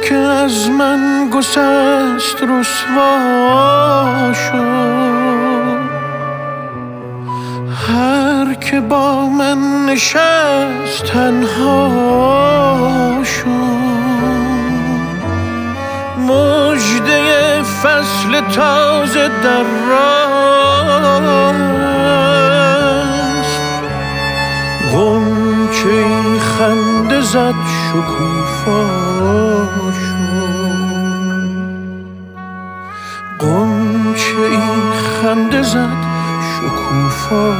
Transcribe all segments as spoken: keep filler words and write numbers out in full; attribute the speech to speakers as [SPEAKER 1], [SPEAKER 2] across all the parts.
[SPEAKER 1] که از من گسست رسوا شد، هر که با من نشست تنها شد. مژده فصل تازه در راست، غنچه خنده زد شکوفا شد، غنچه خنده زد شکوفا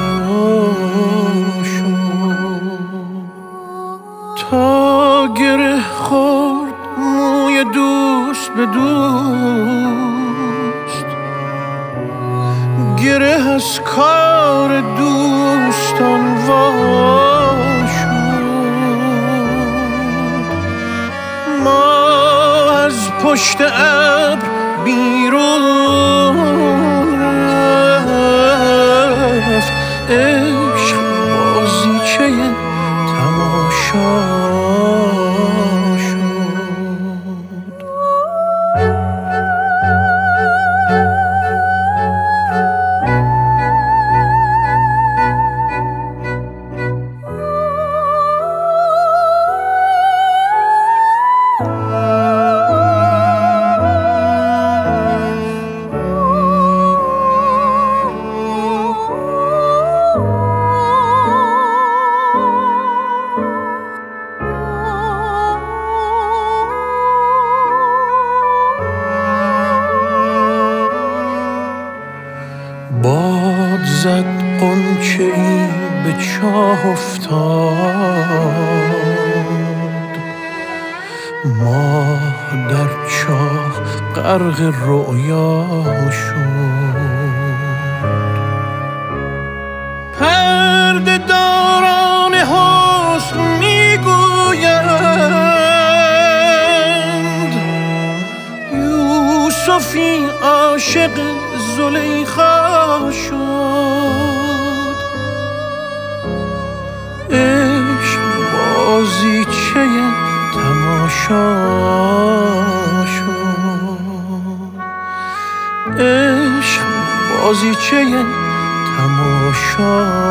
[SPEAKER 1] شد. تا گره خورد موی دوست به دوست، گره از کار دوستان وا شد. ما از پشت ابر بیرون رفت، عشق بازیچه تماشا شد. باد زد غنچه ای به چاه افتاد، ماه در چاه غرق رؤیا شد. پرده داران حسن میگویند یوسفی عاشق زلیخا شد. عشق بازیچه تماشا شد، عشق بازیچه تماشا